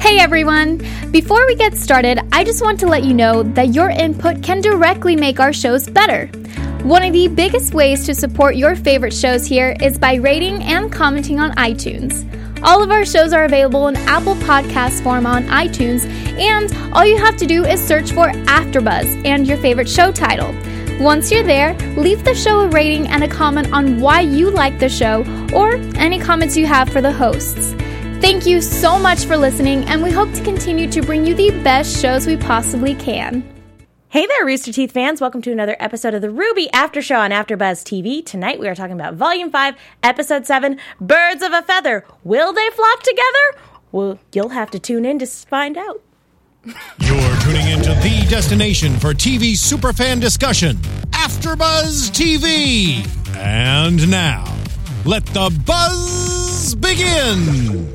Hey everyone! Before we get started, I just want to let you know that your input can directly make our shows better. One of the biggest ways to support your favorite shows here is by rating and commenting on iTunes. All of our shows are available in Apple Podcast form on iTunes, and all you have to do is search for AfterBuzz and your favorite show title. Once you're there, leave the show a rating and a comment on why you like the show, or any comments you have for the hosts. Thank you so much for listening, and we hope to continue to bring you the best shows we possibly can. Hey there, Rooster Teeth fans. Welcome to another episode of the RWBY After Show on AfterBuzz TV. Tonight we are talking about Volume 5, Episode 7, Birds of a Feather. Will they flock together? Well, you'll have to tune in to find out. You're tuning into the destination for TV superfan discussion, AfterBuzz TV. And now, let the buzz begin.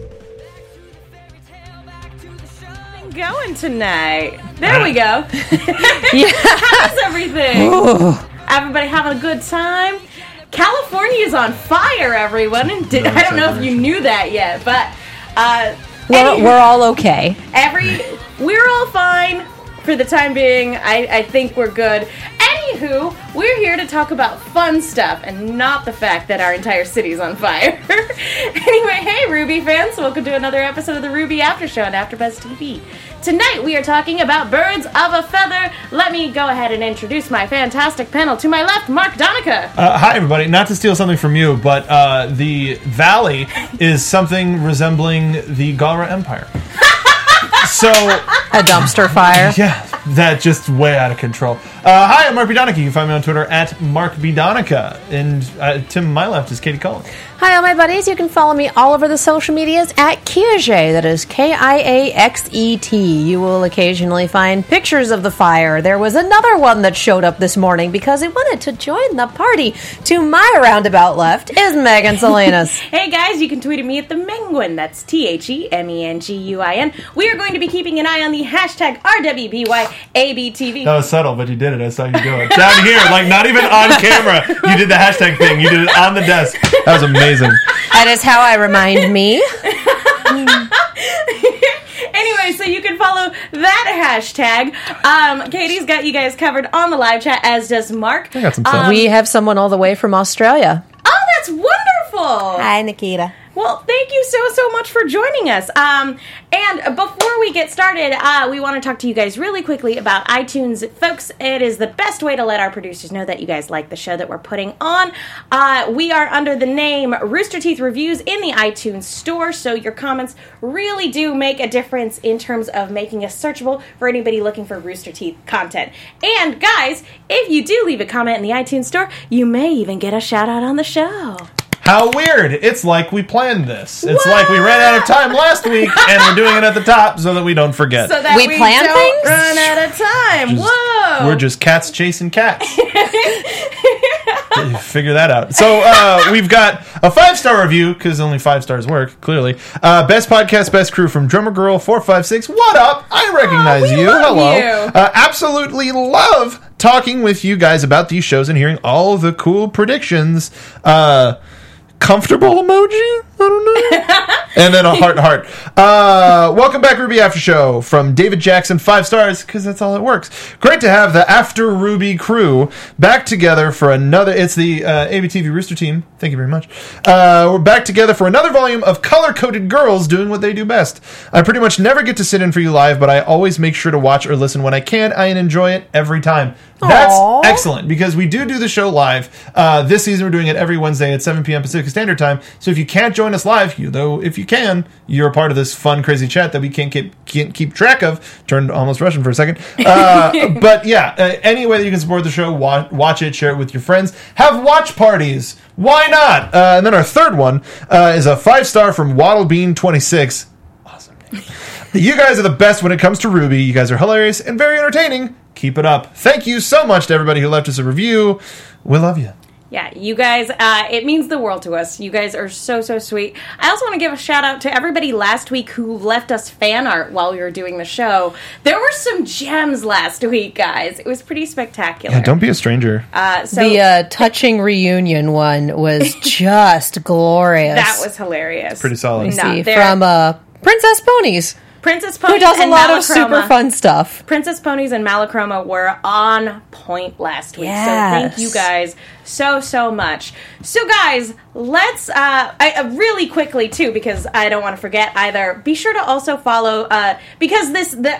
Going tonight. There we go. How's everything? Everybody having a good time? California is on fire, everyone. And I don't know if you knew that yet, but we're all okay. We're all fine for the time being. I think we're good. Anywho, we're here to talk about fun stuff and not the fact that our entire city's on fire. Anyway, hey RWBY fans, welcome to another episode of the RWBY After Show on AfterBuzz TV. Tonight we are talking about Birds of a Feather. Let me go ahead and introduce my fantastic panel. To my left, Mark Donica. Hi everybody. Not to steal something from you, but the valley is something resembling the Galra Empire. So a dumpster fire. Yeah, that just way out of control. Hi, I'm Mark B. Donica. You can find me on Twitter at Mark B. Donica. And to my left is Katie Cullen. Hi, all my buddies. You can follow me all over the social medias at Kiaxet. That is Kiaxet. You will occasionally find pictures of the fire. There was another one that showed up this morning because it wanted to join the party. To my roundabout left is Megan Salinas. Hey guys, you can tweet at me at the Menguin. That's TheMenguin. We are going to be keeping an eye on the hashtag RWBYABTV. That was subtle, but you did it. I saw you do it. Down here, like not even on camera. You did the hashtag thing. You did it on the desk. That was amazing. That is how I remind me. Anyway, so you can follow that hashtag. Katie's got you guys covered on the live chat, as does Mark. I got some stuff. We have someone all the way from Australia. Oh, that's wonderful. Hi, Nikita. Well, thank you so much for joining us. And before we get started, we want to talk to you guys really quickly about iTunes. Folks, it is the best way to let our producers know that you guys like the show that we're putting on. We are under the name Rooster Teeth Reviews in the iTunes store, so your comments really do make a difference in terms of making us searchable for anybody looking for Rooster Teeth content. And guys, if you do leave a comment in the iTunes store, you may even get a shout out on the show. How weird. It's like we planned this. It's like we ran out of time last week, and we're doing it at the top so that we don't forget. So that we plan don't things? run out of time. Whoa. We're just cats chasing cats. Figure that out. So we've got a 5-star review, because only 5 stars work, clearly. Best podcast, best crew from Drummer Girl 456. What up? I recognize you. Hello. You. Absolutely love talking with you guys about these shows and hearing all the cool predictions. Comfortable emoji? I don't know. And then a heart. Welcome back, RWBY After Show from David Jackson, 5 stars, because that's all it works. Great to have the After RWBY crew back together for another. It's the ABTV Rooster Team. Thank you very much. We're back together for another volume of color-coded girls doing what they do best. I pretty much never get to sit in for you live, but I always make sure to watch or listen when I can. I enjoy it every time. That's Aww. excellent, because we do the show live. This season we're doing it every Wednesday at 7 p.m. Pacific Standard Time. So if you can't join us live, though if you can, you're a part of this fun, crazy chat that we can't keep track of. Turned almost Russian for a second. But yeah, any way that you can support the show, watch it, share it with your friends. Have watch parties. Why not? And then our third one is a 5-star from Waddlebean26. Awesome name. You guys are the best when it comes to RWBY. You guys are hilarious and very entertaining. Keep it up. Thank you so much to everybody who left us a review. We love you. Yeah, you guys, it means the world to us. You guys are so sweet. I also want to give a shout out to everybody last week who left us fan art while we were doing the show. There were some gems last week, guys. It was pretty spectacular. Yeah, don't be a stranger. The touching reunion one was just glorious. That was hilarious. Pretty solid. From Princess Ponies. Princess Ponies Who does a and lot of Malachroma. super fun stuff. Princess Ponies and Malachroma were on point last week. Yes. So thank you guys so much. So guys, let's really quickly too, because I don't want to forget either. Be sure to also follow because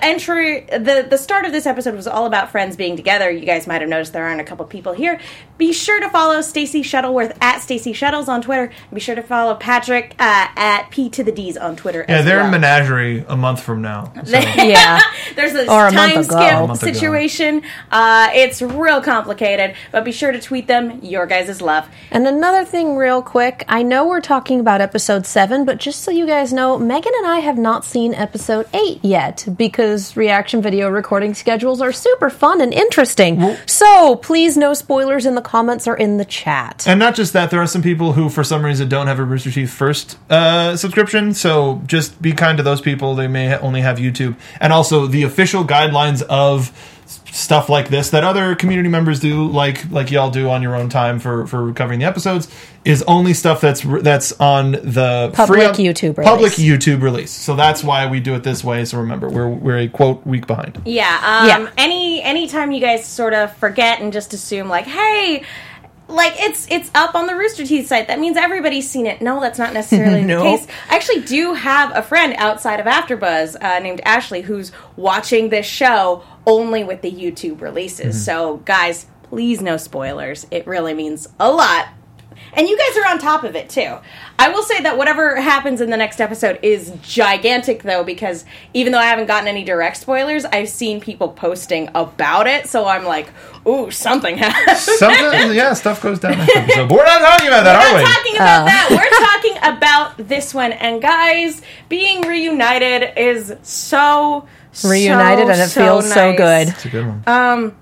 the start of this episode was all about friends being together. You guys might have noticed there aren't a couple people here. Be sure to follow Stacey Shuttleworth at Stacey Shuttles on Twitter. And be sure to follow Patrick at P to the D's on Twitter. Yeah, as they're well. in Menagerie a month from now. So. Yeah. There's this Or a time month ago. skip A month ago. situation. It's real complicated, but be sure to tweet them your guys' love. And another thing real quick, I know we're talking about episode 7, but just so you guys know, Megan and I have not seen episode 8 yet, because reaction video recording schedules are super fun and interesting. So please no spoilers in the comments or in the chat. And not just that, there are some people who, for some reason, don't have a Rooster Teeth First subscription, so just be kind to those people. They may only have YouTube. And also, the official guidelines of stuff like this that other community members do, like y'all do on your own time for covering the episodes, is only stuff that's on the Public YouTube release. Public YouTube release. So that's why we do it this way. So remember, we're a quote week behind. Yeah. Anytime you guys sort of forget and just assume like, hey, like it's up on the Rooster Teeth site, that means everybody's seen it. No, that's not necessarily Nope. the case. I actually do have a friend outside of AfterBuzz named Ashley who's watching this show only with the YouTube releases. So guys, please no spoilers. It really means a lot. And you guys are on top of it, too. I will say that whatever happens in the next episode is gigantic, though, because even though I haven't gotten any direct spoilers, I've seen people posting about it, so I'm like, ooh, something happened. Stuff goes down next episode. But we're not talking about that, are We're we? not talking about that. We're talking about this one. And guys, being reunited is so Reunited, and it feels so nice. good. It's a good one.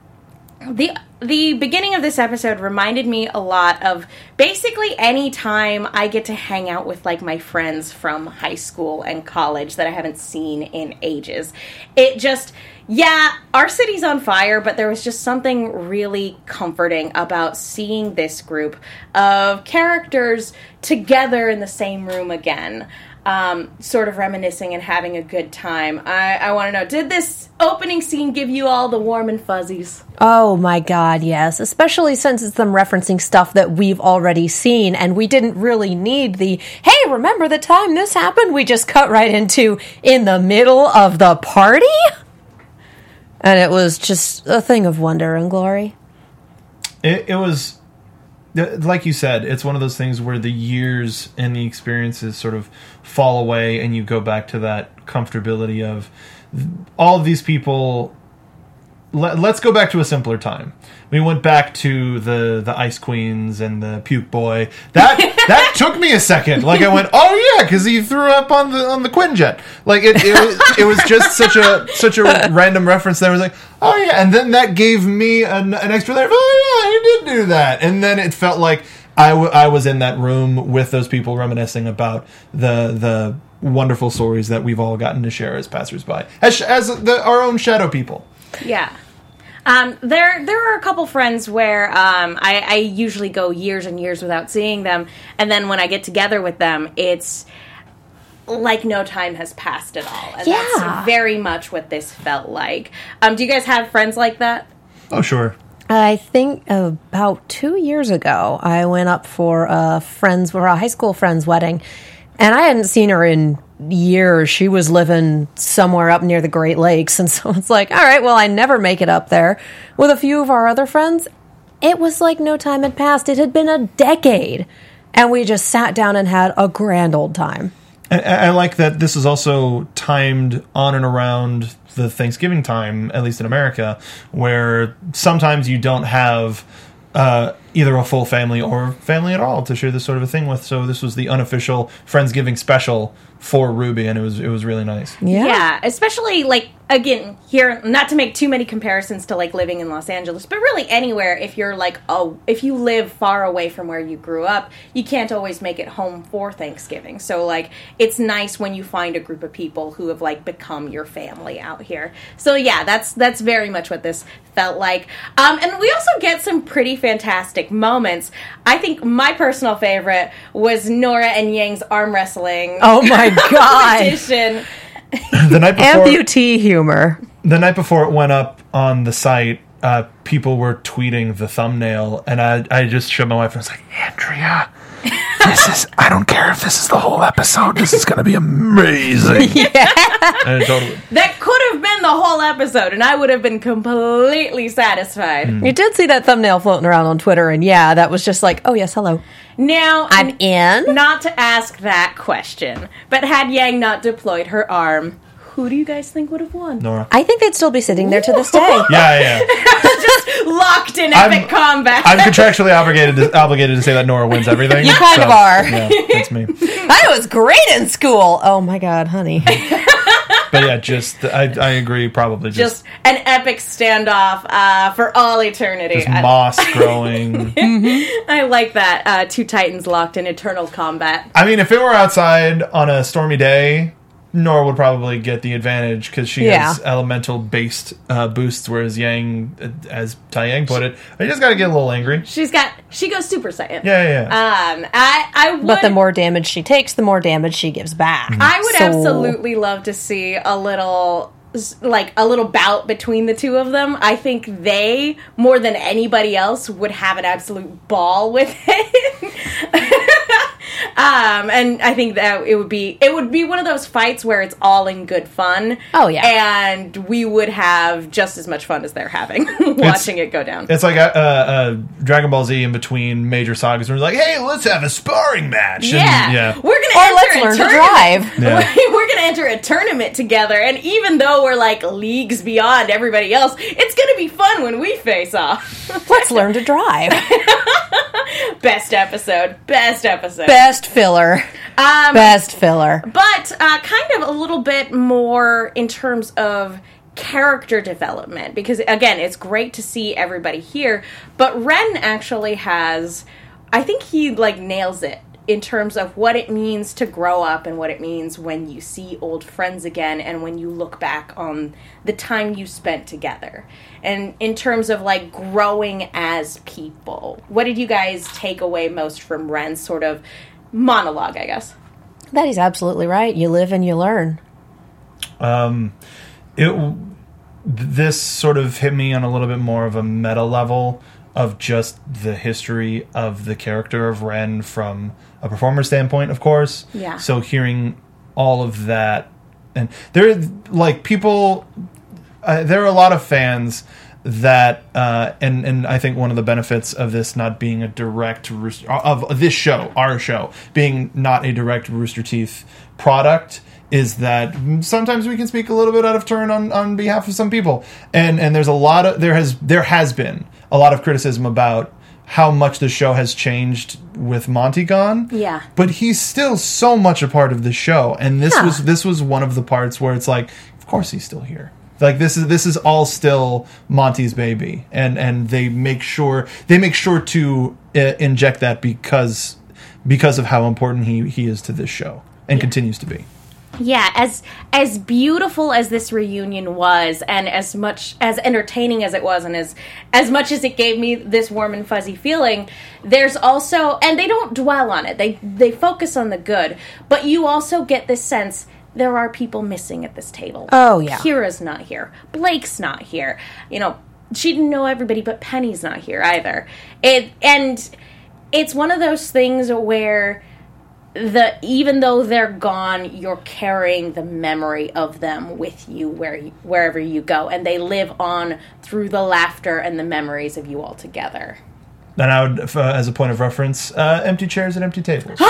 The beginning of this episode reminded me a lot of basically any time I get to hang out with like my friends from high school and college that I haven't seen in ages. It just, our city's on fire, but there was just something really comforting about seeing this group of characters together in the same room again. Sort of reminiscing and having a good time. I want to know, did this opening scene give you all the warm and fuzzies? Oh my god, yes. Especially since it's them referencing stuff that we've already seen, and we didn't really need the, hey, remember the time this happened? We just cut right into, in the middle of the party? And it was just a thing of wonder and glory. It was, like you said, it's one of those things where the years and the experiences sort of fall away, and you go back to that comfortability of all of these people. Let's go back to a simpler time. We went back to the Ice Queens and the Puke Boy. That took me a second. Like I went, oh yeah, because he threw up on the Quinjet. Like it was just such a random reference that I was like, oh yeah, and then that gave me an extra layer of, oh yeah, you did do that, and then it felt like I was in that room with those people reminiscing about the wonderful stories that we've all gotten to share as passersby, as our own shadow people. Yeah. There are a couple friends where I usually go years and years without seeing them, and then when I get together with them, it's like no time has passed at all. And that's very much what this felt like. Do you guys have friends like that? Oh, sure. I think about 2 years ago, I went up for a high school friend's wedding, and I hadn't seen her in years. She was living somewhere up near the Great Lakes, and so it's like, all right, well, I never make it up there. With a few of our other friends, it was like no time had passed. It had been a decade, and we just sat down and had a grand old time. I like that this is also timed on and around the Thanksgiving time, at least in America, where sometimes you don't have either a full family or family at all to share this sort of a thing with. So this was the unofficial Friendsgiving special for Ruby, and it was really nice. Yeah, especially like, again, here, not to make too many comparisons to like living in Los Angeles, but really anywhere. If you're like, if you live far away from where you grew up, you can't always make it home for Thanksgiving. So like, it's nice when you find a group of people who have like become your family out here. So yeah, that's very much what this felt like. And we also get some pretty fantastic moments. I think my personal favorite was Nora and Yang's arm wrestling. Oh my god! competition. The night before, Amputee humor. the night before it went up on the site, people were tweeting the thumbnail, and I just showed my wife and I was like, Andrea, I don't care if this is the whole episode. This is going to be amazing. And totally. That could have been the whole episode, and I would have been completely satisfied. You did see that thumbnail floating around on Twitter, and yeah, that was just like, oh yes, hello. Now, I'm in. Not to ask that question, but had Yang not deployed her arm, who do you guys think would have won? Nora. I think they'd still be sitting there to this day. Yeah. Just locked in epic combat. I'm contractually obligated to say that Nora wins everything. You kind of are. Yeah, that's me. I was great in school. Oh my god, honey. But yeah, I agree. Probably just an epic standoff for all eternity. Just moss growing. I like that. Two titans locked in eternal combat. I mean, if it were outside on a stormy day, Nora would probably get the advantage because she has elemental-based boosts, whereas Yang, as Tai Yang put it, I just got to get a little angry. She goes Super Saiyan. Yeah. I would. But the more damage she takes, the more damage she gives back. I would absolutely love to see a little bout between the two of them. I think they, more than anybody else, would have an absolute ball with it. And I think that it would be one of those fights where it's all in good fun. Oh yeah, and we would have just as much fun as they're having watching it go down. It's like Dragon Ball Z in between major sagas, where it's like, hey, let's have a sparring match. Yeah, and, we're gonna let's learn to drive. Yeah. We're gonna enter a tournament together, and even though we're like leagues beyond everybody else, it's gonna be fun when we face off. Let's learn to drive. Best episode. Best filler. Best filler. But kind of a little bit more in terms of character development, because again, it's great to see everybody here, but Ren actually has, I think he nails it in terms of what it means to grow up and what it means when you see old friends again and when you look back on the time you spent together. And in terms of growing as people, what did you guys take away most from Ren's sort of monologue, I guess? That is absolutely right. You live and you learn. This sort of hit me on a little bit more of a meta level of just the history of the character of Ren from a performer standpoint, of course. Yeah. So hearing all of that, and there are people, there are a lot of fans that, and I think one of the benefits of this not being a direct of this show, our show, being not a direct Rooster Teeth product, is that sometimes we can speak a little bit out of turn on behalf of some people, and there's a lot of there has been a lot of criticism about how much the show has changed with Monty gone. Yeah. But he's still so much a part of the show, and this was one of the parts where it's like, of course he's still here. This is all still Monty's baby, and they make sure to inject that because of how important he is to this show and continues to be. Yeah, as beautiful as this reunion was, and as much as entertaining as it was, and as much as it gave me this warm and fuzzy feeling, there's also, and they don't dwell on it, they focus on the good, but you also get this sense there are people missing at this table. Oh, yeah. Kira's not here. Blake's not here. She didn't know everybody, but Penny's not here either. And it's one of those things where even though they're gone, you're carrying the memory of them with you wherever you go, and they live on through the laughter and the memories of you all together. And I would, as a point of reference, empty chairs and empty tables.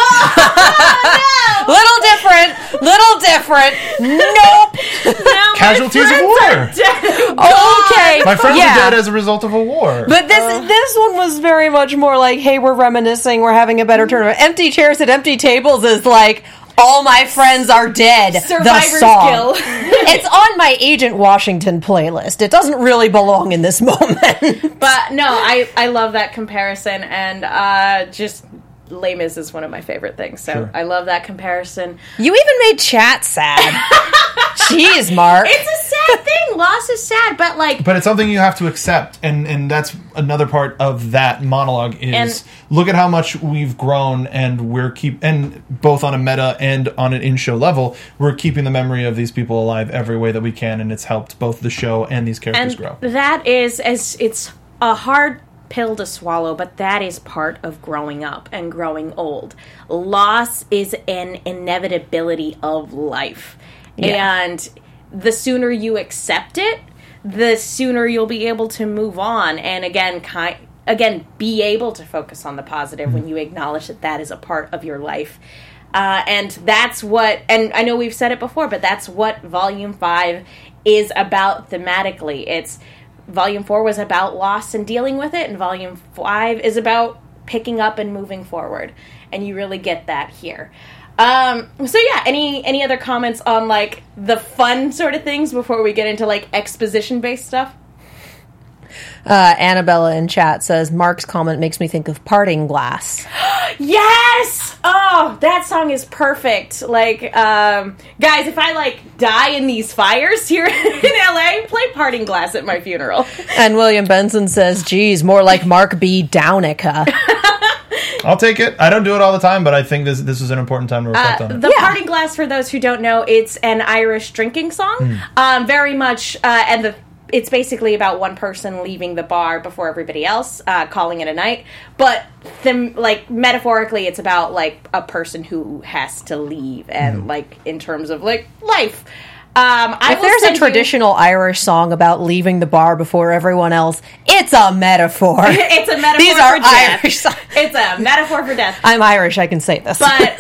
Little different. Nope. Casualties of war. Okay. My friends are dead as a result of a war. But this one was very much more like, hey, we're reminiscing, we're having a better tournament. Empty chairs at empty tables is like, all my friends are dead. Survivor's the song. Guild. It's on my Agent Washington playlist. It doesn't really belong in this moment. But no, I love that comparison, and just Les Mis is one of my favorite things, so Sure. I love that comparison. You even made chat sad. Jeez, Mark. It's a sad thing. loss is sad, but like... But it's something you have to accept, and that's another part of that monologue is look at how much we've grown, and and both on a meta and on an in-show level, we're keeping the memory of these people alive every way that we can, and it's helped both the show and these characters grow. That is, it's a hard pill to swallow, but that is part of growing up and growing old. Loss is an inevitability of life. Yeah. And the sooner you accept it, the sooner you'll be able to move on. And again, be able to focus on the positive when you acknowledge that is a part of your life. And that's what, and I know we've said it before, but that's what Volume 5 is about thematically. Volume 4 was about loss and dealing with it, and Volume 5 is about picking up and moving forward. And you really get that here. So yeah, any other comments on, like, the fun sort of things before we get into, like, exposition-based stuff? Annabella in chat says, Mark's comment makes me think of Parting Glass. Yes! Oh, that song is perfect. Like, guys, if I, like, die in these fires here in LA, play Parting Glass at my funeral. And William Benson says, geez, more like Mark B. Downica. I'll take it. I don't do it all the time, but I think this is an important time to reflect on it. The Parting Glass, for those who don't know, it's an Irish drinking song. Very much, and it's basically about one person leaving the bar before everybody else, calling it a night. But metaphorically, it's about, like, a person who has to leave, and like, in terms of, like, life. If there's a traditional Irish song about leaving the bar before everyone else, it's a metaphor. It's a metaphor These are for death. Irish songs. It's a metaphor for death. I'm Irish, I can say this. But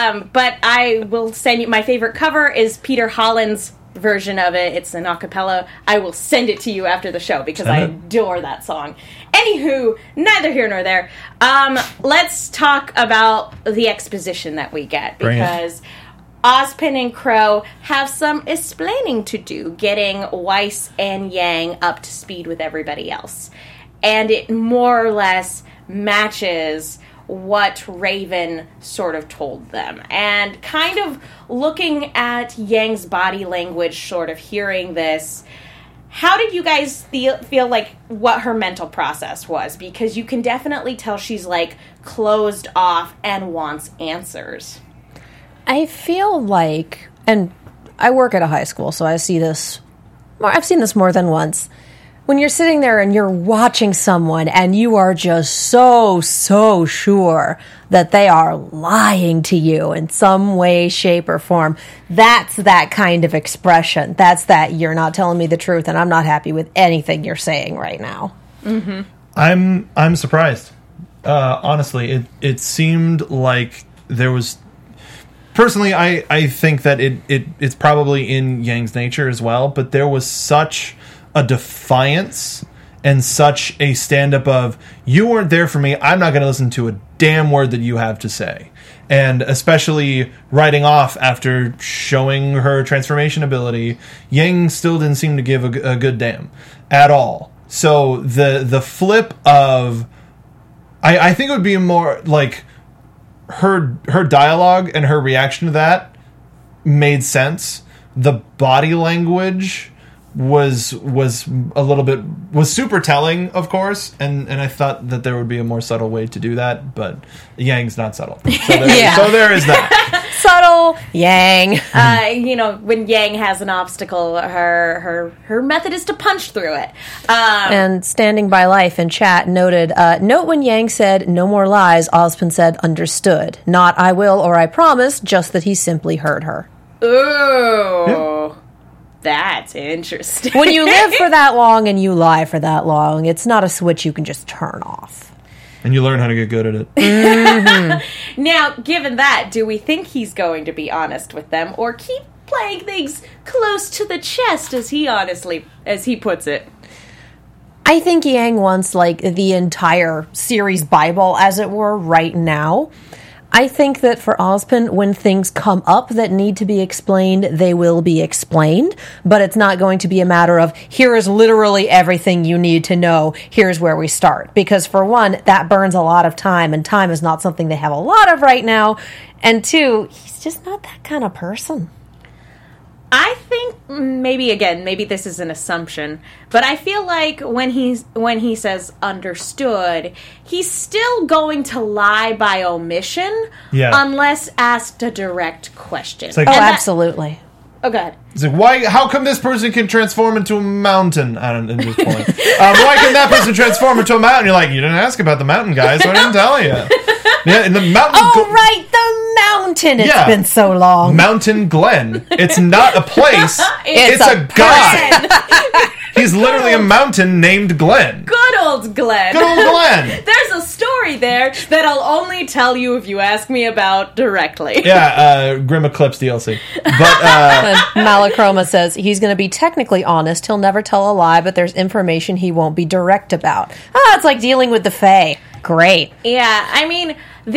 I will send you, my favorite cover is Peter Holland's version of it. It's an acapella. I will send it to you after the show because I adore that song. Anywho, neither here nor there. Let's talk about the exposition that we get, because Ozpin and Crow have some explaining to do, getting Weiss and Yang up to speed with everybody else. And it more or less matches what Raven sort of told them. And kind of looking at Yang's body language, sort of hearing this, how did you guys feel like what her mental process was? Because you can definitely tell she's, like, closed off and wants answers. I feel like, and I work at a high school, so I've seen this more than once. When you're sitting there and you're watching someone and you are just so sure that they are lying to you in some way, shape, or form, that's that kind of expression. That's that you're not telling me the truth and I'm not happy with anything you're saying right now. Mm-hmm. I'm surprised. Honestly, it seemed like there was... Personally, I think that it's probably in Yang's nature as well, but there was such a defiance and such a stand-up of, you weren't there for me, I'm not going to listen to a damn word that you have to say. And especially riding off after showing her transformation ability, Yang still didn't seem to give a good damn at all. So the flip of... I think it would be more like... Her dialogue and her reaction to that made sense. The body language was a little bit super telling, of course, and I thought that there would be a more subtle way to do that, but Yang's not subtle. So there is that. Subtle Yang. When Yang has an obstacle, her method is to punch through it. And Standing by Life in chat noted, note when Yang said, no more lies, Ozpin said, understood. Not I will or I promise, just that he simply heard her. Ooh. Yeah. That's interesting. When you live for that long and you lie for that long, it's not a switch you can just turn off. And you learn how to get good at it. Mm-hmm. Now, given that, do we think he's going to be honest with them, or keep playing things close to the chest, as he puts it? I think Yang wants, like, the entire series Bible, as it were, right now. I think that for Ozpin, when things come up that need to be explained, they will be explained, but it's not going to be a matter of, here is literally everything you need to know, here's where we start. Because for one, that burns a lot of time, and time is not something they have a lot of right now, and two, he's just not that kind of person. I think maybe this is an assumption, but I feel like when he says understood, he's still going to lie by omission unless asked a direct question. It's like, absolutely. Oh, God. It's like, why? How come this person can transform into a mountain? I don't know. Just pulling. Why can that person transform into a mountain? You're like, you didn't ask about the mountain, guys. So I didn't tell you. Yeah, and the mountain. Right, the mountain. It's been so long. Mountain Glen. It's not a place. it's a guy. He's literally a mountain named Glenn. Good old Glenn. Good old Glenn. There's a story there that I'll only tell you if you ask me about directly. Yeah, Grim Eclipse DLC. But Malachroma says he's going to be technically honest. He'll never tell a lie, but there's information he won't be direct about. It's like dealing with the Fae. Great. Yeah, I mean,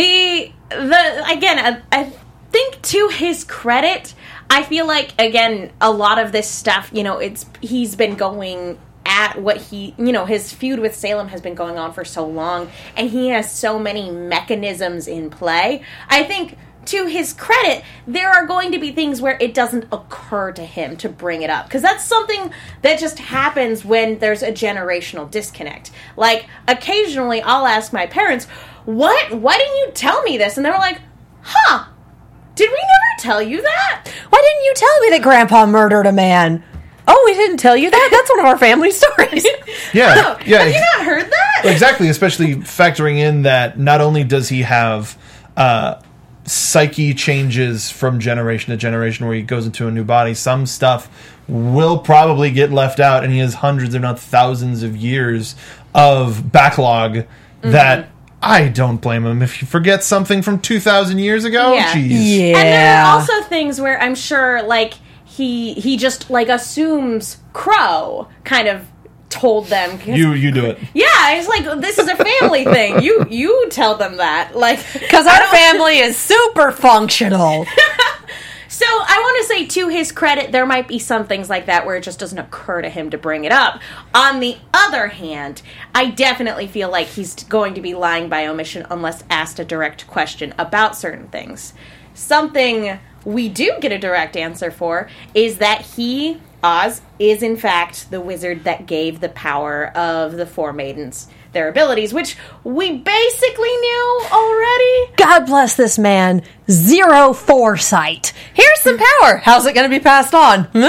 I think to his credit, I feel like, again, a lot of this stuff, he's been going at what his feud with Salem has been going on for so long, and he has so many mechanisms in play. I think, to his credit, there are going to be things where it doesn't occur to him to bring it up, because that's something that just happens when there's a generational disconnect. Like, occasionally I'll ask my parents, why didn't you tell me this? And they were like, did we never tell you that? Why didn't you tell me that Grandpa murdered a man? Oh, we didn't tell you that? That's one of our family stories. Yeah. Have you not heard that? Exactly, especially factoring in that not only does he have psyche changes from generation to generation where he goes into a new body, some stuff will probably get left out, and he has hundreds, if not thousands of years of backlog that... I don't blame him if he forgets something from 2,000 years ago. Yeah. Jeez. Yeah. And there are also things where I'm sure, like, he just, like, assumes Crow kind of told them. You do it. Yeah, it's like, this is a family thing. You tell them that. Like, because our family is super functional. So I want to say, to his credit, there might be some things like that where it just doesn't occur to him to bring it up. On the other hand, I definitely feel like he's going to be lying by omission unless asked a direct question about certain things. Something we do get a direct answer for is that Oz, is in fact the wizard that gave the power of the Four Maidens their abilities, which we basically knew already. God bless this man. Zero foresight. Here's some power. How's it going to be passed on? Like,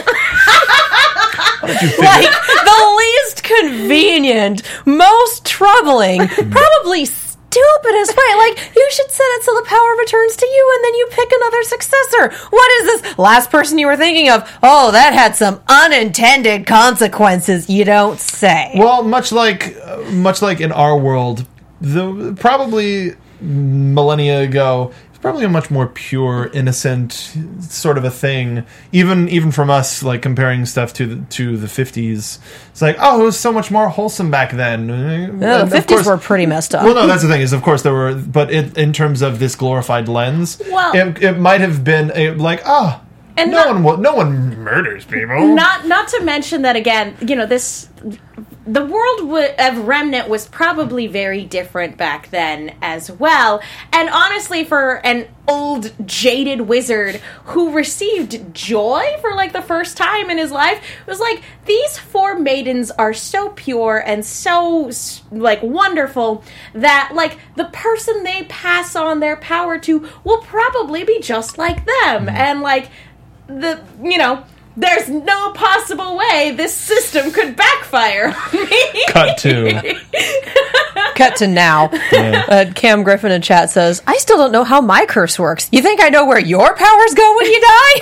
the least convenient, most troubling, probably stupidest way. Like, you should set it so the power returns to you and then you pick another successor. What is this? Last person you were thinking of? Oh, that had some unintended consequences. You don't say. Well, much like in our world, probably millennia ago, it's probably a much more pure, innocent sort of a thing. Even from us, like comparing stuff to the 50s, it's like, oh, it was so much more wholesome back then. No, the 50s were pretty messed up. Well, no, that's the thing is, of course, there were, but in terms of this glorified lens, it might have been and no one murders people. Not to mention that, again, the world of Remnant was probably very different back then as well. And honestly, for an old, jaded wizard who received joy for, like, the first time in his life, it was like, these Four Maidens are so pure and so, like, wonderful that, like, the person they pass on their power to will probably be just like them. And, like, there's no possible way this system could backfire on me. Cut to now. Yeah. Cam Griffin in chat says, I still don't know how my curse works. You think I know where your powers go when you die?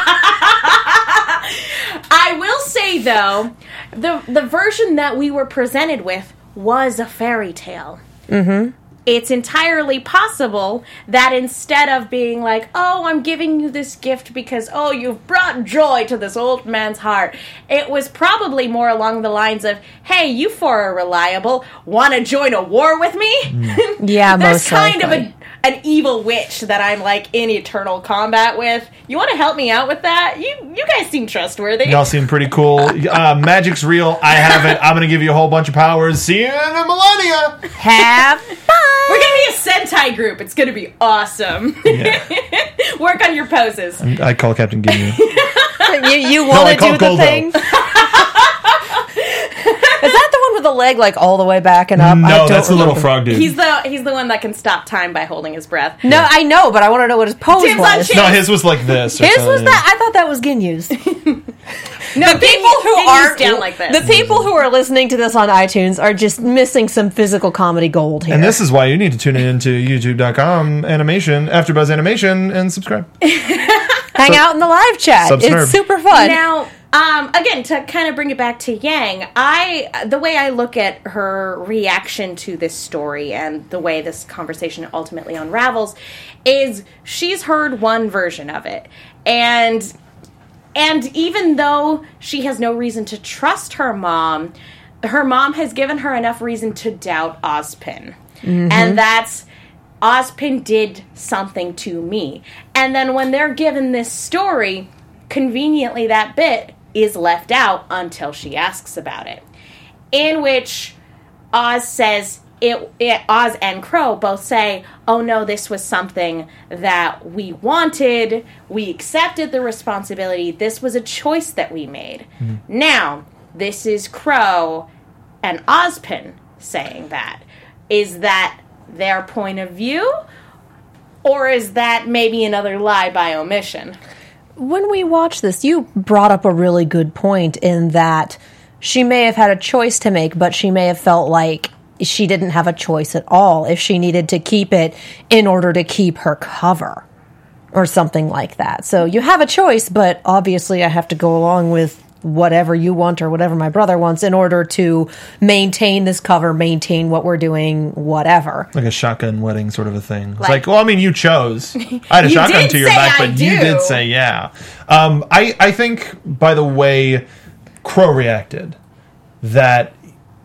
I will say, though, the version that we were presented with was a fairy tale. Mm-hmm. It's entirely possible that instead of being like, oh, I'm giving you this gift because, oh, you've brought joy to this old man's heart, it was probably more along the lines of, hey, you four are reliable, want to join a war with me? Yeah, most likely. There's kind of an evil witch that I'm, like, in eternal combat with. You want to help me out with that? You guys seem trustworthy. Y'all seem pretty cool. Magic's real. I have it. I'm going to give you a whole bunch of powers. See you in a millennia. Have fun. We're going to be a Sentai group. It's going to be awesome. Yeah. Work on your poses. I call Captain Ginyu. You I want to call do the Goldo. thing? Is that the one with the leg like all the way back and up? I No, don't that's the little remember. frog dude. He's the one that can stop time by holding his breath. No, I know, but I want to know what his pose Tim's on was. Chase. No, his was like this. or His something, was yeah. that. I thought that was Ginyu's. No, The people who Ginyu's aren't down like this. The people who are listening to this on iTunes are just missing some physical comedy gold here. And this is why you need to tune in to youtube.com animation, AfterBuzz Animation, and subscribe. Hang out in the live chat. Subsnurb. It's super fun. Now, again, to kind of bring it back to Yang, the way I look at her reaction to this story and the way this conversation ultimately unravels is she's heard one version of it. And even though she has no reason to trust her mom has given her enough reason to doubt Ozpin. And that's Ozpin did something to me. And then when they're given this story, conveniently that bit is left out until she asks about it. In which Oz says, Oz and Crow both say, oh no, this was something that we wanted, we accepted the responsibility, this was a choice that we made. Now, this is Crow and Ozpin saying that. Is that their point of view? Or is that maybe another lie by omission? When we watch this, you brought up a really good point in that she may have had a choice to make, but she may have felt like she didn't have a choice at all if she needed to keep it in order to keep her cover or something like that. So you have a choice, but obviously I have to go along with whatever you want or whatever my brother wants in order to maintain this cover, maintain what we're doing, whatever. Like a shotgun wedding sort of a thing. It's like, well, I mean, you chose. I had a You shotgun did to your say back, I but you do. did say yeah. I think, by the way Crow reacted, that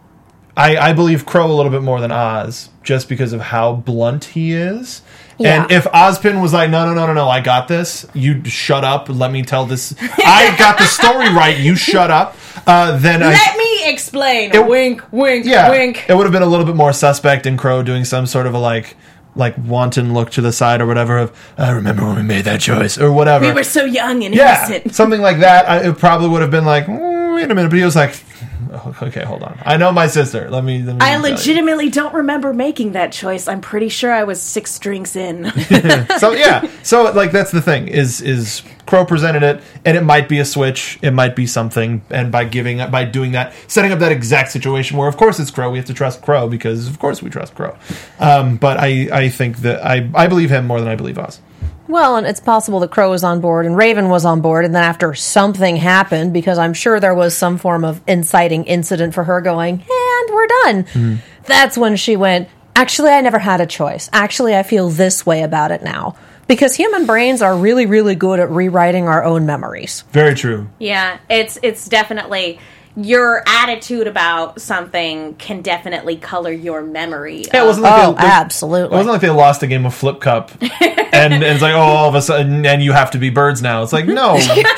I believe Crow a little bit more than Oz, just because of how blunt he is. Yeah. And if Ozpin was like, no, I got this. You shut up. Let me tell this. I got the story right. You shut up. Then Let me explain. Wink, wink, yeah, wink. it would have been a little bit more suspect in Crow doing some sort of a like wanton look to the side or whatever of, I remember when we made that choice or whatever. We were so young and yeah, innocent. something like that. It probably would have been like, wait a minute, but he was like, oh, okay, hold on. I know my sister. Let me I tell you. legitimately don't remember making that choice. I'm pretty sure I was 6 drinks in. So yeah, so like that's the thing is Crow presented it, and it might be a switch, it might be something, and by doing that, setting up that exact situation where of course it's Crow, we have to trust Crow because of course we trust Crow. But I think that I believe him more than I believe Oz. Well, and it's possible that Crow was on board and Raven was on board, and then after something happened, because I'm sure there was some form of inciting incident for her going, and we're done. That's when she went, actually, I never had a choice. Actually, I feel this way about it now. Because human brains are really, really good at rewriting our own memories. Very true. Yeah, it's definitely your attitude about something can definitely color your memory. Yeah, it wasn't like they Absolutely. It wasn't like they lost a game of Flip Cup, and it's like, oh, all of a sudden, and you have to be birds now. It's like, no.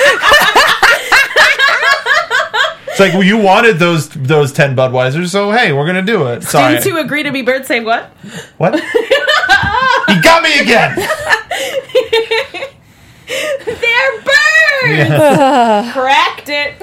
It's like, well, you wanted those 10 Budweisers, so hey, we're gonna do it. Sorry. Students who agree to be birds say what? What? He got me again. They're birds! Cracked it.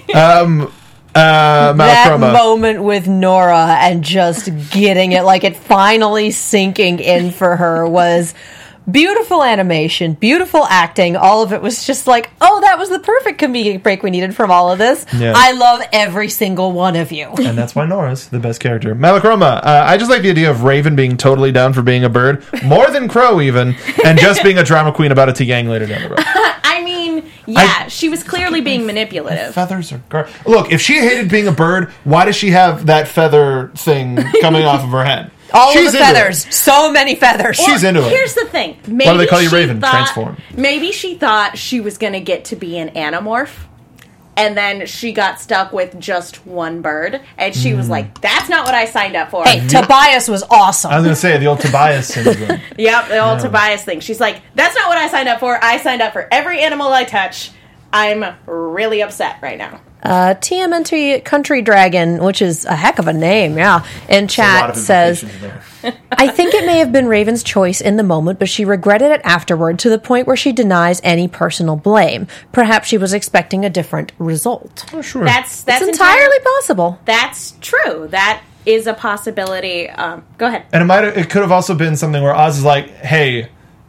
That Malachroma. moment with Nora and just getting it, like it finally sinking in for her was beautiful animation, beautiful acting. All of it was just like, oh, that was the perfect comedic break we needed from all of this. Yeah. I love every single one of you. And that's why Nora's the best character. Malachroma. I just like the idea of Raven being totally down for being a bird, more than Crow even, and just being a drama queen about it to Yang later down the road. I mean, yeah, she was clearly being manipulative. Feathers are look, if she hated being a bird, why does she have that feather thing coming off of her head? All She's of the into feathers. it. So many feathers. She's into it. Here's the thing. Maybe Why do they call you she Raven? thought- Transform. Maybe she thought she was going to get to be an Animorph. And then she got stuck with just one bird. And she was like, that's not what I signed up for. Hey, Tobias was awesome. I was going to say, the old Tobias syndrome. Yep, the old Tobias thing. She's like, that's not what I signed up for. I signed up for every animal I touch. I'm really upset right now. TMNT Country Dragon, which is a heck of a name, yeah, in A lot chat of says, implications there. I think it may have been Raven's choice in the moment, but she regretted it afterward to the point where she denies any personal blame. Perhaps she was expecting a different result. Oh, sure. That's It's entirely possible. That's true. That is a possibility. Go ahead. And it could have also been something where Oz is like, hey,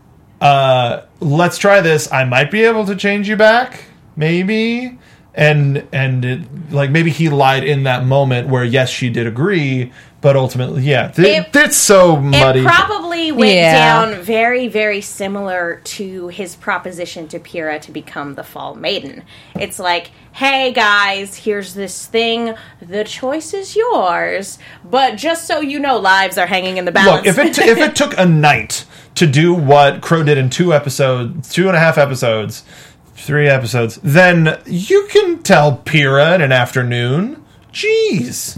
let's try this. I might be able to change you back, maybe. And maybe he lied in that moment where, yes, she did agree, but ultimately, yeah. It's so muddy. It probably went Yeah. down very, very similar to his proposition to Pyrrha to become the Fall Maiden. It's like, hey, guys, here's this thing. The choice is yours. But just so you know, lives are hanging in the balance. Look, if it took a night to do what Crow did in 2.5 episodes, 3 episodes, then you can tell Pyrrha in an afternoon. Jeez.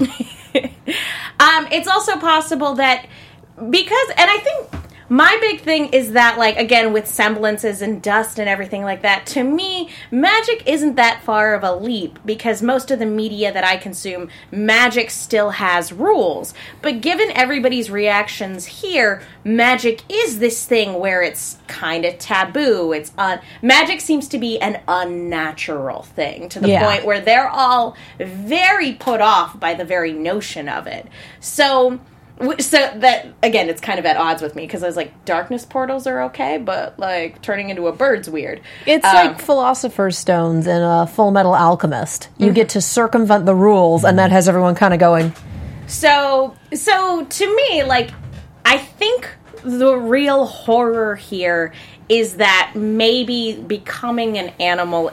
It's also possible that because, and I think my big thing is that, like, again, with semblances and dust and everything like that, to me, magic isn't that far of a leap, because most of the media that I consume, magic still has rules. But given everybody's reactions here, magic is this thing where it's kind of taboo. Magic seems to be an unnatural thing, to the point where they're all very put off by the very notion of it. So that, again, it's kind of at odds with me, because I was like, darkness portals are okay, but, like, turning into a bird's weird. It's like Philosopher's Stones in a Full Metal Alchemist. You get to circumvent the rules, and that has everyone kind of going. So to me, like, I think the real horror here is that maybe becoming an animal,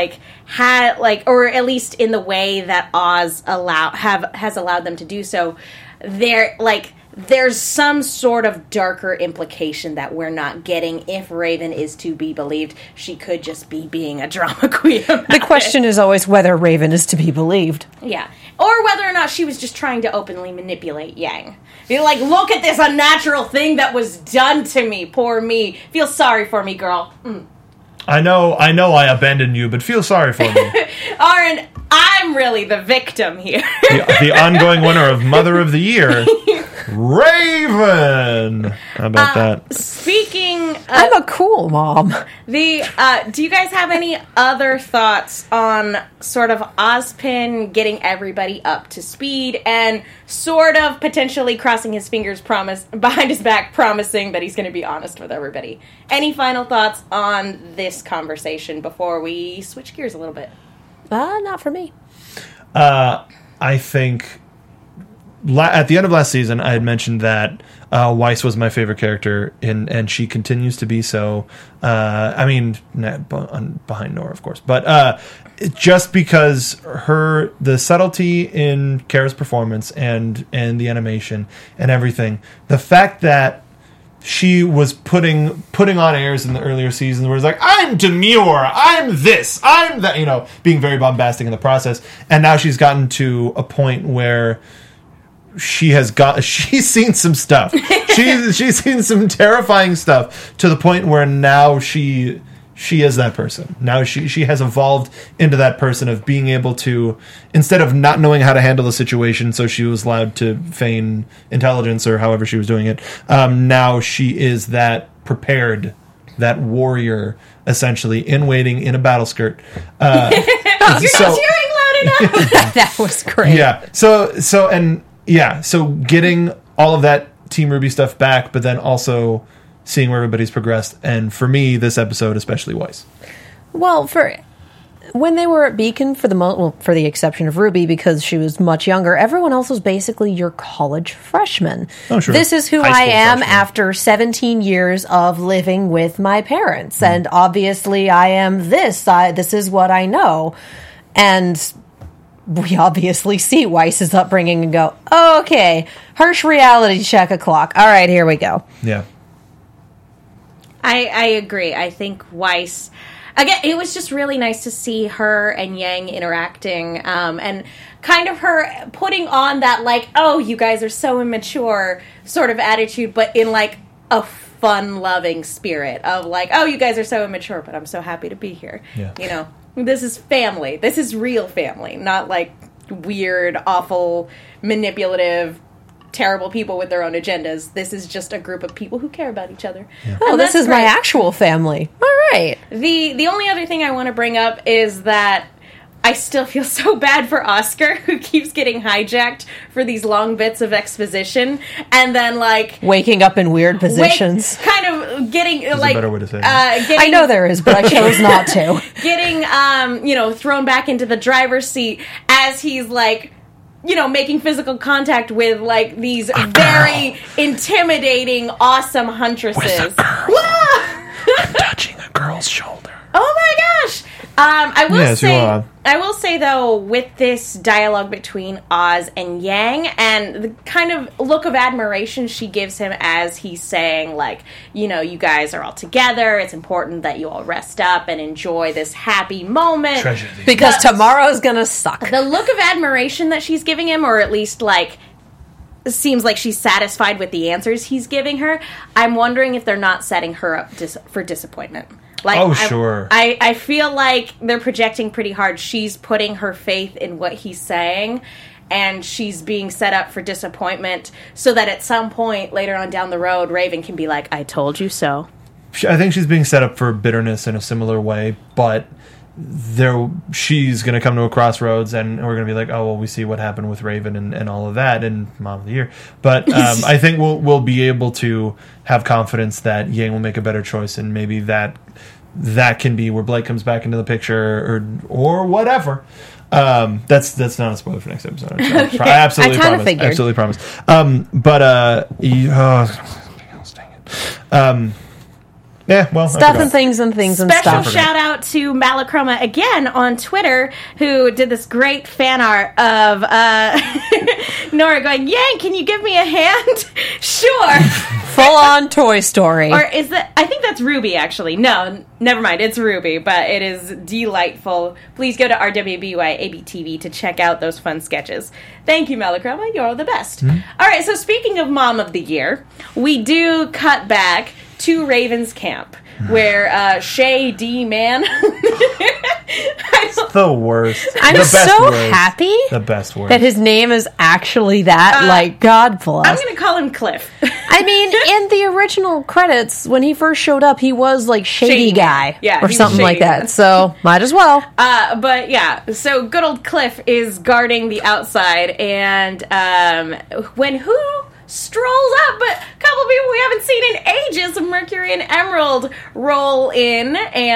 or at least in the way that Oz has allowed them to do so, there's some sort of darker implication that we're not getting. If Raven is to be believed, she could just be being a drama queen. The question is always whether Raven is to be believed. Yeah. Or whether or not she was just trying to openly manipulate Yang. Be like, look at this unnatural thing that was done to me. Poor me. Feel sorry for me, girl. I know I abandoned you, but feel sorry for me. Aaron, I'm really the victim here. the ongoing winner of Mother of the Year, Raven. How about that? Speaking of, I'm a cool mom. do you guys have any other thoughts on sort of Ozpin getting everybody up to speed and sort of potentially crossing his fingers behind his back, promising that he's going to be honest with everybody? Any final thoughts on this conversation before we switch gears a little bit? Not for me. I think at the end of last season, I had mentioned that Weiss was my favorite character, and she continues to be so. I mean, behind Nora, of course, but just because the subtlety in Kara's performance and the animation and everything, the fact that she was putting on airs in the earlier seasons where it's like, I'm demure, I'm this, I'm that, being very bombastic in the process. And now she's gotten to a point where she's seen some stuff. she's seen some terrifying stuff to the point where now she is that person. Now she has evolved into that person of being able to, instead of not knowing how to handle the situation, so she was allowed to feign intelligence or however she was doing it. Now she is that prepared, that warrior, essentially, in waiting in a battle skirt. You're not cheering loud enough. That was great. Yeah. So getting all of that Team Ruby stuff back, but then also seeing where everybody's progressed, and for me, this episode especially Weiss. Well, when they were at Beacon, for the exception of Ruby, because she was much younger, everyone else was basically your college freshman. Oh, sure. This is who I am freshman. After 17 years of living with my parents, and obviously I am this. This is what I know, and we obviously see Weiss's upbringing and go, oh, okay, harsh reality check o'clock. All right, here we go. Yeah. I agree. I think Weiss, again, it was just really nice to see her and Yang interacting, and kind of her putting on that, like, oh, you guys are so immature sort of attitude, but in, like, a fun-loving spirit of, like, oh, you guys are so immature, but I'm so happy to be here. Yeah. This is family. This is real family, not like weird, awful, manipulative, terrible people with their own agendas. This is just a group of people who care about each other. Oh, And this that's is my great. actual family. All right. The only other thing I want to bring up is that I still feel so bad for Oscar, who keeps getting hijacked for these long bits of exposition, and then like Waking up in weird positions. kind of getting There's like a better way to say it. getting, I know there is, but I chose not to. getting thrown back into the driver's seat as he's like, making physical contact with like these very intimidating, awesome huntresses. I'm touching a girl's shoulder. Oh my gosh! I Yes, you are. I will say though, with this dialogue between Oz and Yang, and the kind of look of admiration she gives him as he's saying, like, you guys are all together. It's important that you all rest up and enjoy this happy moment. Treasure these. Because tomorrow's gonna suck. The look of admiration that she's giving him, or at least like, seems like she's satisfied with the answers he's giving her. I'm wondering if they're not setting her up for disappointment. Like, Oh, sure. I feel like they're projecting pretty hard. She's putting her faith in what he's saying, and she's being set up for disappointment so that at some point later on down the road, Raven can be like, I told you so. I think she's being set up for bitterness in a similar way, but she's going to come to a crossroads, and we're going to be like, oh, well, we see what happened with Raven and all of that in Mom of the Year. But I think we'll be able to have confidence that Yang will make a better choice, and maybe that can be where Blake comes back into the picture or whatever. That's not a spoiler for next episode. I absolutely I kinda promise. figured. Absolutely promise. Yeah, well, I Stuff forgot. and things and things and Special stuff. shout out to Malachroma again on Twitter, who did this great fan art of Nora going, Yang, can you give me a hand? Sure. Full on Toy Story. Or is that, I think that's Ruby, actually. No, never mind, it's Ruby, but it is delightful. Please go to RWBY ABTV to check out those fun sketches. Thank you, Malachroma, you're the best. All right, so speaking of Mom of the Year, we do cut back to Raven's camp, where Shay D. Man... The worst. I'm the best so worst. happy The best word. that his name is actually that. Like, God bless. I'm going to call him Cliff. I mean, in the original credits, when he first showed up, he was like Shady Shady Guy. Man. Yeah, he or was something like Shady that. Man. So, might as well. But yeah, so good old Cliff is guarding the outside, and when who strolls up, but a couple people we haven't seen in ages, Mercury and Emerald roll in,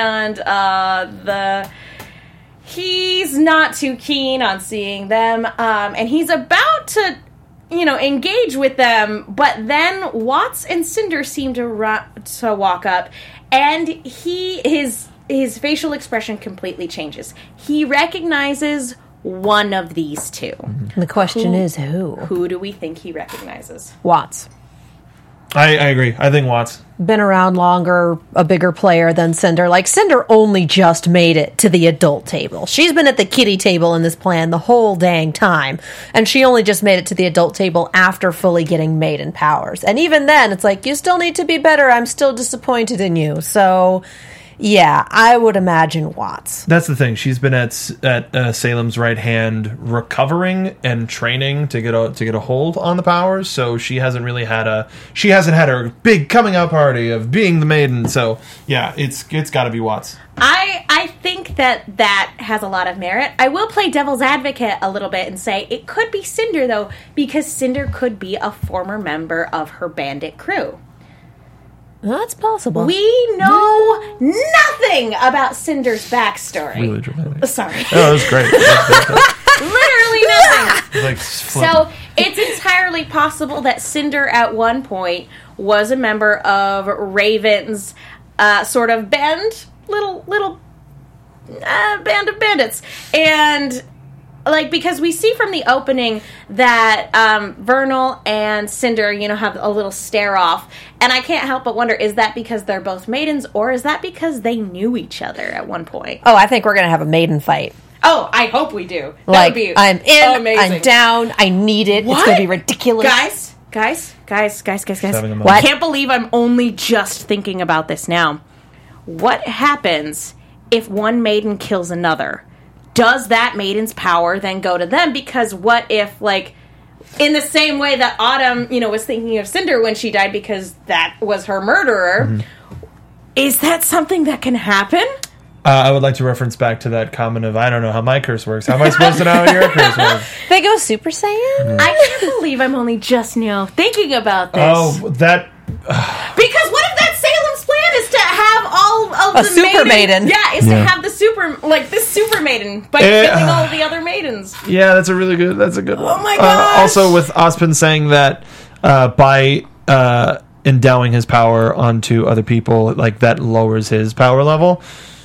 and he's not too keen on seeing them, and he's about to, engage with them, but then Watts and Cinder seem to walk up, and his facial expression completely changes. He recognizes one of these two. And the question is who? Who do we think he recognizes? Watts. I agree. I think Watts. Been around longer, a bigger player than Cinder. Like, Cinder only just made it to the adult table. She's been at the kiddie table in this plan the whole dang time. And she only just made it to the adult table after fully getting maiden powers. And even then, it's like, you still need to be better. I'm still disappointed in you. So, yeah, I would imagine Watts. That's the thing. She's been at Salem's right hand, recovering and training to get a hold on the powers. So she hasn't had her big coming out party of being the maiden. So yeah, it's got to be Watts. I think that has a lot of merit. I will play devil's advocate a little bit and say it could be Cinder, though, because Cinder could be a former member of her bandit crew. That's possible. We know nothing about Cinder's backstory. Really dramatic. Sorry. Oh, that was great. Literally nothing. Like, So it's entirely possible that Cinder at one point was a member of Raven's sort of little band of bandits. And because we see from the opening that Vernal and Cinder, have a little stare off. And I can't help but wonder, is that because they're both maidens, or is that because they knew each other at one point? Oh, I think we're going to have a maiden fight. Oh, I hope we do. That Like, would be I'm in, amazing. I'm down, I need it. What? It's going to be ridiculous. Guys. having a moment. I can't believe I'm only just thinking about this now. What happens if one maiden kills another, does that maiden's power then go to them? Because what if, like, in the same way that Autumn, was thinking of Cinder when she died because that was her murderer, is that something that can happen? I would like to reference back to that comment of, I don't know how my curse works. How am I supposed to know how your curse works? They go Super Saiyan? I can't believe I'm only just now thinking about this. Oh, that... Because what if that Salem's plan is to have all of A the super maiden. Yeah, is to have the super maiden by killing all of the other maidens. Yeah, that's a good one. Oh my gosh! Also with Ozpin saying that by endowing his power onto other people, like, that lowers his power level.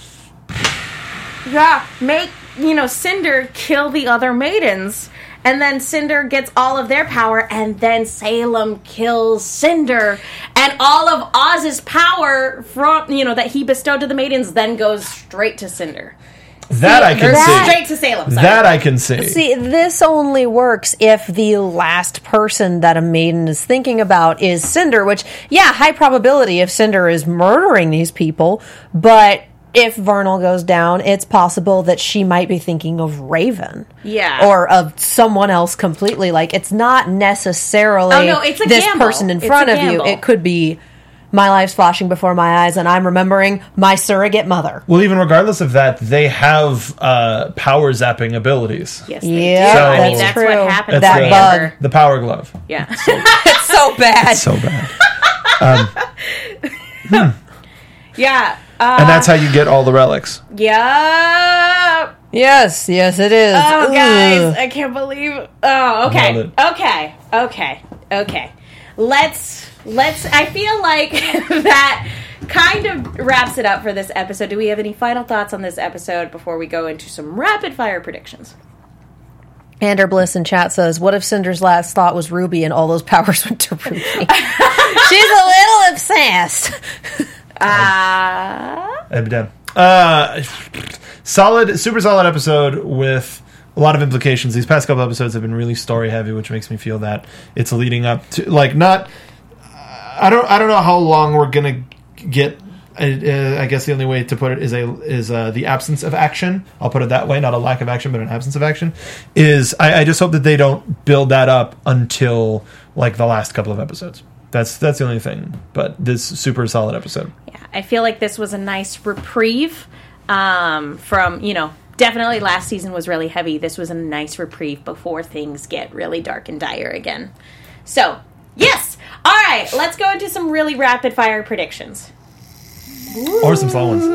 Yeah, make, Cinder kill the other maidens, and then Cinder gets all of their power, and then Salem kills Cinder, and all of Oz's power from, that he bestowed to the maidens then goes straight to Cinder. That I can see. Straight to Salem, sorry. That I can see. See, this only works if the last person that a maiden is thinking about is Cinder, which, high probability if Cinder is murdering these people, but if Vernal goes down, it's possible that she might be thinking of Raven. Yeah. Or of someone else completely. Like, it's not necessarily it's a this gamble. person in It's front a of you. gamble. It could be my life's flashing before my eyes and I'm remembering my surrogate mother. Well, even regardless of that, they have power zapping abilities. Yes, they Yeah, do. So- I mean, that's that's true. what happened That's to the- Amber. The power glove. Yeah. It's so bad. So bad. Yeah. And that's how you get all the relics. Yeah. Yes, it is. Oh, guys, Ugh. I can't believe. Oh, okay, Nailed okay. Let's. I feel like that kind of wraps it up for this episode. Do we have any final thoughts on this episode before we go into some rapid fire predictions? Ander Bliss in chat says, what if Cinder's last thought was Ruby and all those powers went to Ruby? She's a little obsessed. Super solid episode with a lot of implications. These past couple episodes have been really story heavy, which makes me feel that it's leading up to, like, not. I don't know how long we're gonna get. I guess the only way to put it is the absence of action. I'll put it that way, not a lack of action, but an absence of action. I just hope that they don't build that up until, like, the last couple of episodes. That's the only thing. But this super solid episode. Yeah, I feel like this was a nice reprieve from, definitely last season was really heavy. This was a nice reprieve before things get really dark and dire again. So, yes! All right, let's go into some really rapid fire predictions. Or some slow ones.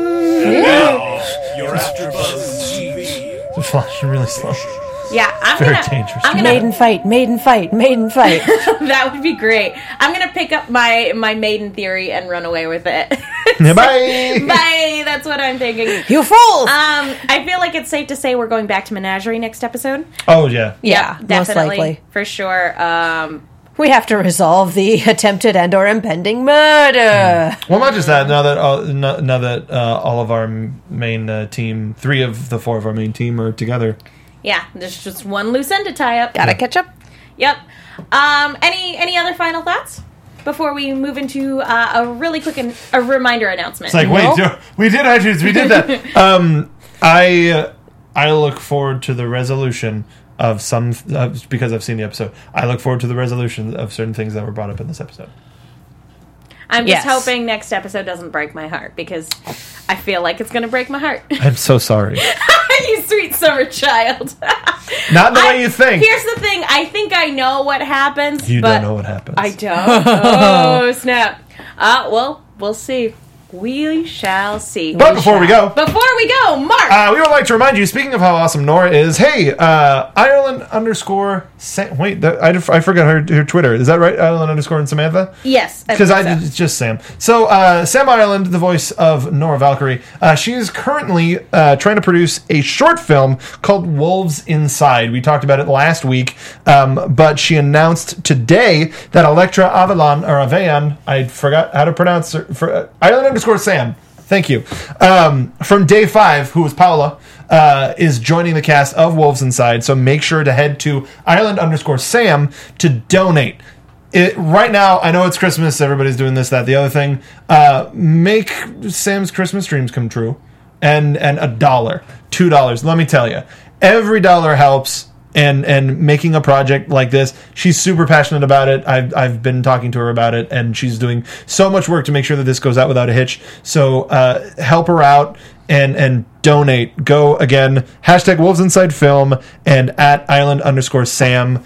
You're AfterBuzz TV. They're flashing really slow. Yeah, I'm Very gonna, dangerous. I'm gonna Maiden fight. that would be great. I'm gonna pick up my maiden theory and run away with it. Bye! Bye. That's what I'm thinking. You fools! I feel like it's safe to say we're going back to Menagerie next episode. Oh, yeah. yeah, Yep, most likely. for sure. We have to resolve the attempted and or impending murder. Well, not just that. Now that all of our main team, 3 of the 4 of our main team are together. Yeah, there's just one loose end to tie up. Gotta catch up. Yep. Any other final thoughts before we move into a really quick a reminder announcement? It's like, wait, we did iTunes, we did that. I look forward to the resolution of some, because I've seen the episode, I look forward to the resolution of certain things that were brought up in this episode. I'm just Yes. hoping next episode doesn't break my heart, because I feel like it's going to break my heart. I'm so sorry. You sweet summer child. Not the way you think. Here's the thing. I think I know what happens. You but don't know what happens. I don't. Oh, snap. Well, we'll see. We shall see. But before we go, Mark. we would like to remind you, speaking of how awesome Nora is, hey, Ireland _ Sam. Wait, I forgot her Twitter. Is that right? Ireland _ and Samantha? Yes. Because it's just Sam. So, Sam Ireland, the voice of Nora Valkyrie, she is currently trying to produce a short film called Wolves Inside. We talked about it last week, but she announced today that Electra Aveyan, I forgot how to pronounce her, for Ireland _ Sam. Thank you. From Day 5, who was Paula, is joining the cast of Wolves Inside. So make sure to head to Ireland _ Sam to donate. Right now, I know it's Christmas. Everybody's doing this, that, the other thing. Make Sam's Christmas dreams come true. and $1, $2. Let me tell you, every dollar helps. And making a project like this, she's super passionate about it. I've been talking to her about it, and she's doing so much work to make sure that this goes out without a hitch. So help her out and donate. Go again, hashtag Wolves Inside Film and at Island_Sam.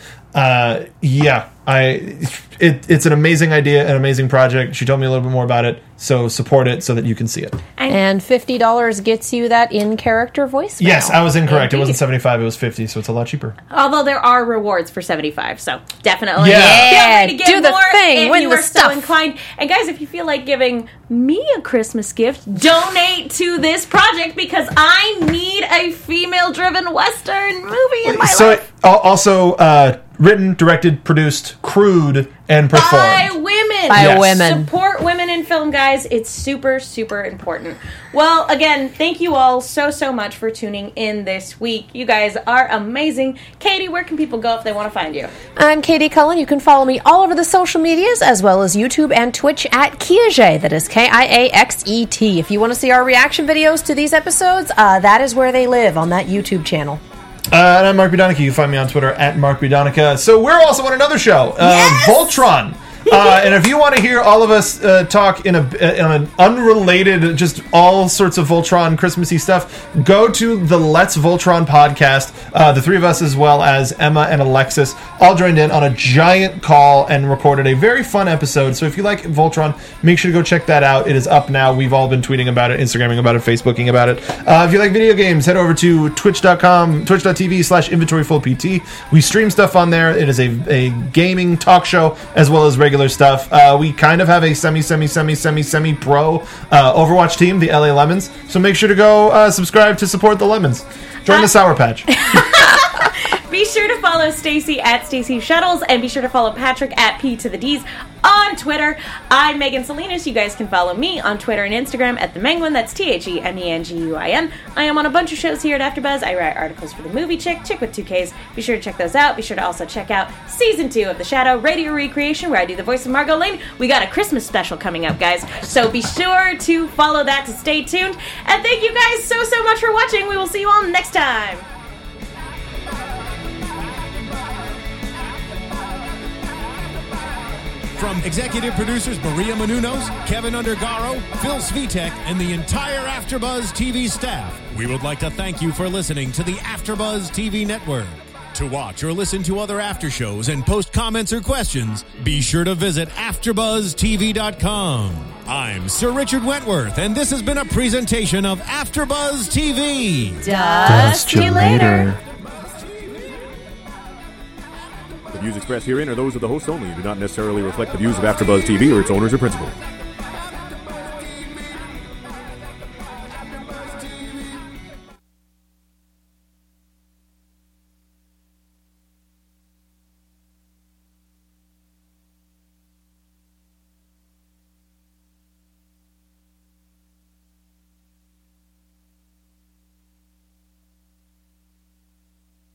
It's an amazing idea, an amazing project. She told me a little bit more about it, so support it so that you can see it. And $50 gets you that in-character voicemail. Yes, I was incorrect. It wasn't $75, it was $50, so it's a lot cheaper. Although there are rewards for $75, so definitely Yeah. feel free to give Do the more thing, if win you the are stuff. so inclined. And guys, if you feel like giving me a Christmas gift, donate to this project because I need a female-driven Western movie in my life. Also, written, directed, produced, crewed, and performed. By women. By Yes. women. Support women in film, guys. It's super, super important. Well, again, thank you all so, so much for tuning in this week. You guys are amazing. Katie, where can people go if they want to find you? I'm Katie Cullen. You can follow me all over the social medias as well as YouTube and Twitch at Kiaxet. That is Kiaxet. If you want to see our reaction videos to these episodes, that is where they live, on that YouTube channel. And I'm Mark B. Donica. You can find me on Twitter at Mark B. Donica. So we're also on another show, Voltron. And if you want to hear all of us talk in an unrelated, just all sorts of Voltron Christmassy stuff, go to the Let's Voltron podcast. The three of us, as well as Emma and Alexis, all joined in on a giant call and recorded a very fun episode. So if you like Voltron, make sure to go check that out. It is up now. We've all been tweeting about it, Instagramming about it, Facebooking about it. If you like video games, head over to twitch.tv/inventoryfullpt. We stream stuff on there. It is a gaming talk show as well as regular stuff. We kind of have a semi-pro Overwatch team, the LA Lemons. So make sure to go subscribe to support the Lemons. Join the Sour Patch. Be sure to follow Stacy at Stacy Shuttles, and be sure to follow Patrick at P to the D's on Twitter. I'm Megan Salinas. You guys can follow me on Twitter and Instagram at The Menguin. That's TheMenguin. I am on a bunch of shows here at AfterBuzz. I write articles for the Movie Chick with 2 Ks. Be sure to check those out. Be sure to also check out Season 2 of The Shadow Radio Recreation, where I do the voice of Margot Lane. We got a Christmas special coming up, guys. So be sure to follow that to stay tuned. And thank you guys so, so much for watching. We will see you all next time. From executive producers Maria Menounos, Kevin Undergaro, Phil Svitek, and the entire AfterBuzz TV staff, we would like to thank you for listening to the AfterBuzz TV network. To watch or listen to other after shows and post comments or questions, be sure to visit AfterBuzzTV.com. I'm Sir Richard Wentworth, and this has been a presentation of AfterBuzz TV. Dust you later. The views expressed herein are those of the host only and do not necessarily reflect the views of AfterBuzz TV or its owners or principals.